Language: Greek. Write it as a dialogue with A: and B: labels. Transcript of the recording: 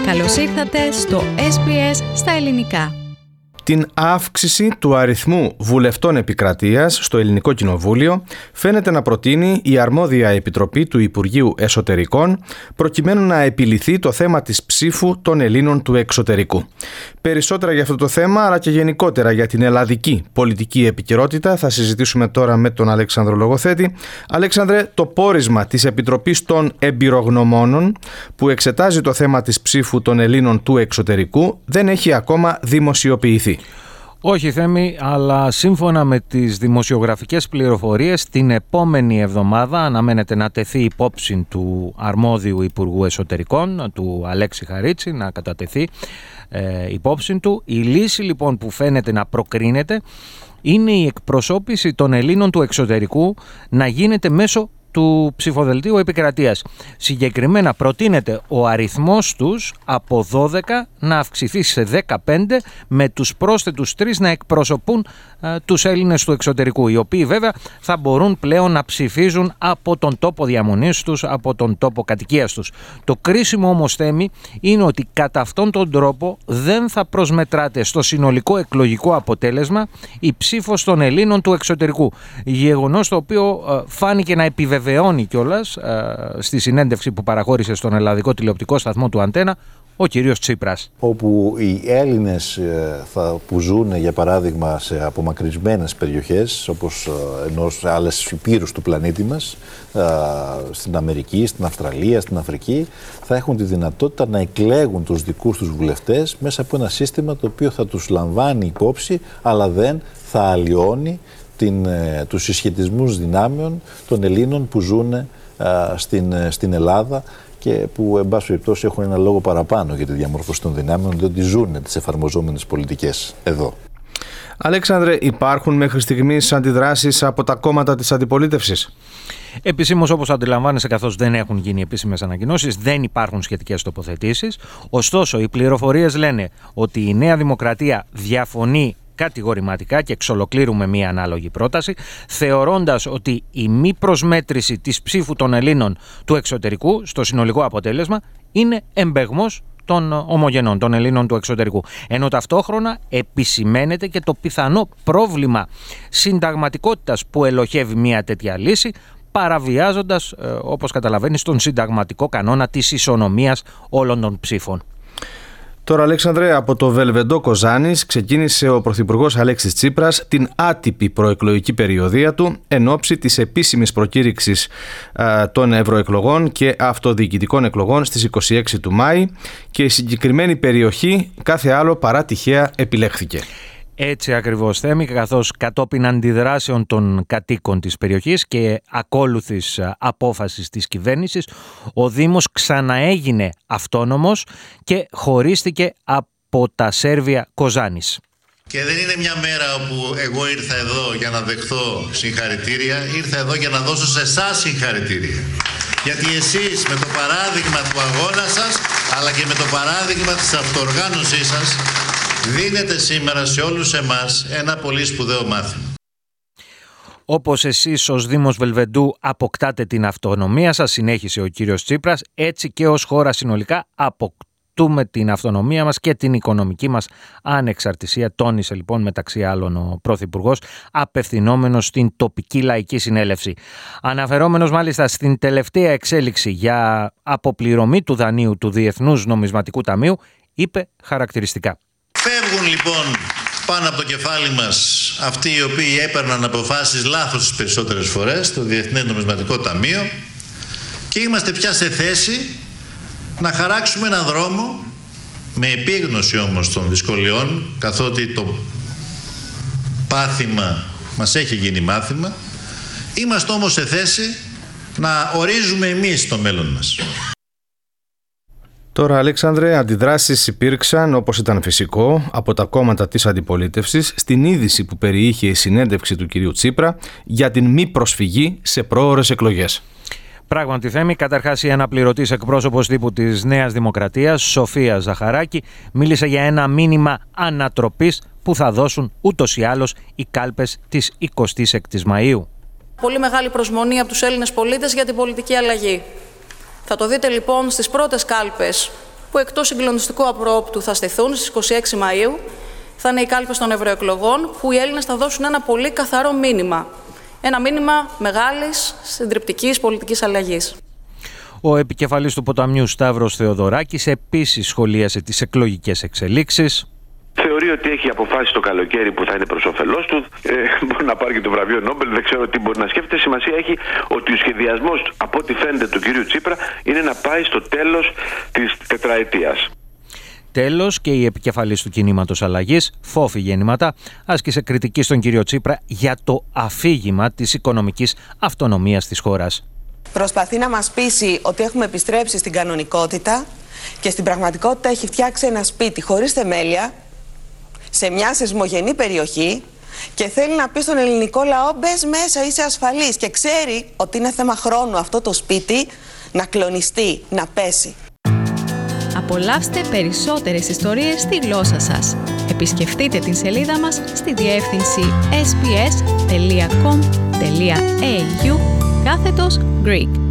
A: Καλώς ήρθατε στο SBS στα ελληνικά.
B: Την αύξηση του αριθμού βουλευτών επικρατείας στο Ελληνικό Κοινοβούλιο φαίνεται να προτείνει η αρμόδια επιτροπή του Υπουργείου Εσωτερικών προκειμένου να επιληθεί το θέμα της ψήφου των Ελλήνων του εξωτερικού. Περισσότερα για αυτό το θέμα αλλά και γενικότερα για την ελλαδική πολιτική επικαιρότητα θα συζητήσουμε τώρα με τον Αλέξανδρο Λογοθέτη. Αλέξανδρε, το πόρισμα της Επιτροπής των Εμπειρογνωμόνων που εξετάζει το θέμα της ψήφου των Ελλήνων του εξωτερικού δεν έχει ακόμα δημοσιοποιηθεί.
C: Όχι Θέμη, αλλά σύμφωνα με τις δημοσιογραφικές πληροφορίες την επόμενη εβδομάδα αναμένεται να τεθεί υπόψη του αρμόδιου Υπουργού Εσωτερικών, του Αλέξη Χαρίτση, να κατατεθεί υπόψη του. Η λύση λοιπόν που φαίνεται να προκρίνεται είναι η εκπροσώπηση των Ελλήνων του εξωτερικού να γίνεται μέσω του ψηφοδελτίου επικρατείας. Συγκεκριμένα προτείνεται ο αριθμός τους από 12 να αυξηθεί σε 15 με τους πρόσθετους 3 να εκπροσωπούν τους Έλληνες του εξωτερικού, οι οποίοι βέβαια θα μπορούν πλέον να ψηφίζουν από τον τόπο διαμονής τους, από τον τόπο κατοικίας τους. Το κρίσιμο όμως Θέμη είναι ότι κατά αυτόν τον τρόπο δεν θα προσμετράται στο συνολικό εκλογικό αποτέλεσμα η ψήφος των Ελλήνων του εξωτερικού. Γεγονός το οποίο φάνηκε να επιβεβαιώνει κιόλας στη συνέντευξη που παραχώρησε στον ελλαδικό τηλεοπτικό σταθμό του Αντένα ο κύριος Τσίπρας.
D: Όπου οι Έλληνες που ζουν για παράδειγμα σε απομακρυσμένες περιοχές όπως σε άλλες υπήρους του πλανήτη μας, στην Αμερική, στην Αυστραλία, στην Αφρική, θα έχουν τη δυνατότητα να εκλέγουν τους δικούς τους βουλευτές μέσα από ένα σύστημα το οποίο θα τους λαμβάνει υπόψη αλλά δεν θα αλλοιώνει τους συσχετισμούς δυνάμεων των Ελλήνων που ζουν στην Ελλάδα και που εν πάση περιπτώσει έχουν ένα λόγο παραπάνω για τη διαμόρφωση των δυνάμεων, διότι ζουν τις εφαρμοζόμενες πολιτικές εδώ.
B: Αλέξανδρε, υπάρχουν μέχρι στιγμής αντιδράσεις από τα κόμματα της αντιπολίτευσης?
C: Επισήμως, όπως αντιλαμβάνεσαι, καθώς δεν έχουν γίνει επίσημες ανακοινώσεις, δεν υπάρχουν σχετικές τοποθετήσεις. Ωστόσο, οι πληροφορίες λένε ότι η Νέα Δημοκρατία διαφωνεί κατηγορηματικά και εξ ολοκλήρου με μία ανάλογη πρόταση, θεωρώντας ότι η μη προσμέτρηση της ψήφου των Ελλήνων του εξωτερικού στο συνολικό αποτέλεσμα είναι εμπεγμός των ομογενών, των Ελλήνων του εξωτερικού. Ενώ ταυτόχρονα επισημαίνεται και το πιθανό πρόβλημα συνταγματικότητας που ελοχεύει μία τέτοια λύση, παραβιάζοντας, όπως καταλαβαίνεις, τον συνταγματικό κανόνα της ισονομίας όλων των ψήφων.
B: Τώρα, Αλέξανδρε, από το Βελβεντό Κοζάνης ξεκίνησε ο Πρωθυπουργός Αλέξης Τσίπρας την άτυπη προεκλογική περιοδεία του εν ώψη της επίσημης προκήρυξης των ευρωεκλογών και αυτοδιοικητικών εκλογών στις 26 του Μάη και η συγκεκριμένη περιοχή κάθε άλλο παρά τυχαία επιλέχθηκε.
C: Έτσι ακριβώς Θέμη, καθώς κατόπιν αντιδράσεων των κατοίκων της περιοχής και ακόλουθης απόφασης της κυβέρνησης, ο Δήμος ξαναέγινε αυτόνομος και χωρίστηκε από τα Σέρβια Κοζάνης.
E: Και δεν είναι μια μέρα όπου εγώ ήρθα εδώ για να δεχθώ συγχαρητήρια, ήρθα εδώ για να δώσω σε εσάς συγχαρητήρια. Γιατί εσείς με το παράδειγμα του αγώνα σας, αλλά και με το παράδειγμα της αυτοοργάνωσής σας, δίνετε σήμερα σε όλους εμάς ένα πολύ σπουδαίο μάθημα.
C: Όπως εσείς ως Δήμος Βελβεντού αποκτάτε την αυτονομία σας, συνέχισε ο κύριος Τσίπρας, έτσι και ως χώρα συνολικά αποκτούμε την αυτονομία μας και την οικονομική μας ανεξαρτησία, τόνισε λοιπόν μεταξύ άλλων ο Πρωθυπουργός, απευθυνόμενος στην τοπική λαϊκή συνέλευση. Αναφερόμενος μάλιστα στην τελευταία εξέλιξη για αποπληρωμή του δανείου του Διεθνούς Νομισματικού Ταμείου, είπε χαρακτηριστικά.
E: Φεύγουν λοιπόν πάνω από το κεφάλι μας αυτοί οι οποίοι έπαιρναν αποφάσεις λάθος τις περισσότερες φορές στο Διεθνές Νομισματικό Ταμείο και είμαστε πια σε θέση να χαράξουμε έναν δρόμο με επίγνωση όμως των δυσκολιών, καθότι το πάθημα μας έχει γίνει μάθημα. Είμαστε όμως σε θέση να ορίζουμε εμείς το μέλλον μας.
B: Τώρα, Αλέξανδρε, αντιδράσεις υπήρξαν, όπως ήταν φυσικό, από τα κόμματα της αντιπολίτευσης στην είδηση που περιείχε η συνέντευξη του κυρίου Τσίπρα για την μη προσφυγή σε πρόωρες εκλογές.
C: Πράγματι, Θέμη, καταρχάς η αναπληρωτής εκπρόσωπος τύπου της Νέας Δημοκρατίας, Σοφία Ζαχαράκη, μίλησε για ένα μήνυμα ανατροπής που θα δώσουν ούτως ή άλλως οι κάλπες της 26ης Μαΐου.
F: Πολύ μεγάλη προσμονή από τους Έλληνες πολίτες για την πολιτική αλλαγή. Θα το δείτε λοιπόν στις πρώτες κάλπες που εκτός συγκλονιστικού απρόπτου θα στηθούν στις 26 Μαΐου. Θα είναι οι κάλπες των ευρωεκλογών, που οι Έλληνες θα δώσουν ένα πολύ καθαρό μήνυμα. Ένα μήνυμα μεγάλης, συντριπτικής πολιτικής αλλαγής.
C: Ο επικεφαλής του ποταμιού Σταύρος Θεοδωράκης επίσης σχολίασε τις εκλογικές εξελίξεις.
G: Θεωρεί ότι έχει αποφάσει το καλοκαίρι που θα είναι προς όφελός του. Μπορεί να πάρει και το βραβείο Νόμπελ, δεν ξέρω τι μπορεί να σκέφτεται. Σημασία έχει ότι ο σχεδιασμός, από ό,τι φαίνεται, του κυρίου Τσίπρα είναι να πάει στο τέλος της τετραετίας.
C: Τέλος, και η επικεφαλής του κινήματος Αλλαγής, Φόφη Γεννηματά, άσκησε κριτική στον κύριο Τσίπρα για το αφήγημα της οικονομικής αυτονομίας της χώρας.
H: Προσπαθεί να μας πείσει ότι έχουμε επιστρέψει στην κανονικότητα και στην πραγματικότητα έχει φτιάξει ένα σπίτι χωρίς θεμέλια, σε μια σεισμογενή περιοχή, και θέλει να πει στον ελληνικό λαό: μπες μέσα, είσαι ασφαλής, και ξέρει ότι είναι θέμα χρόνου αυτό το σπίτι να κλονιστεί, να πέσει.
A: Απολαύστε περισσότερες ιστορίες στη γλώσσα σας. Επισκεφτείτε την σελίδα μας στη διεύθυνση sbs.com.au/Greek.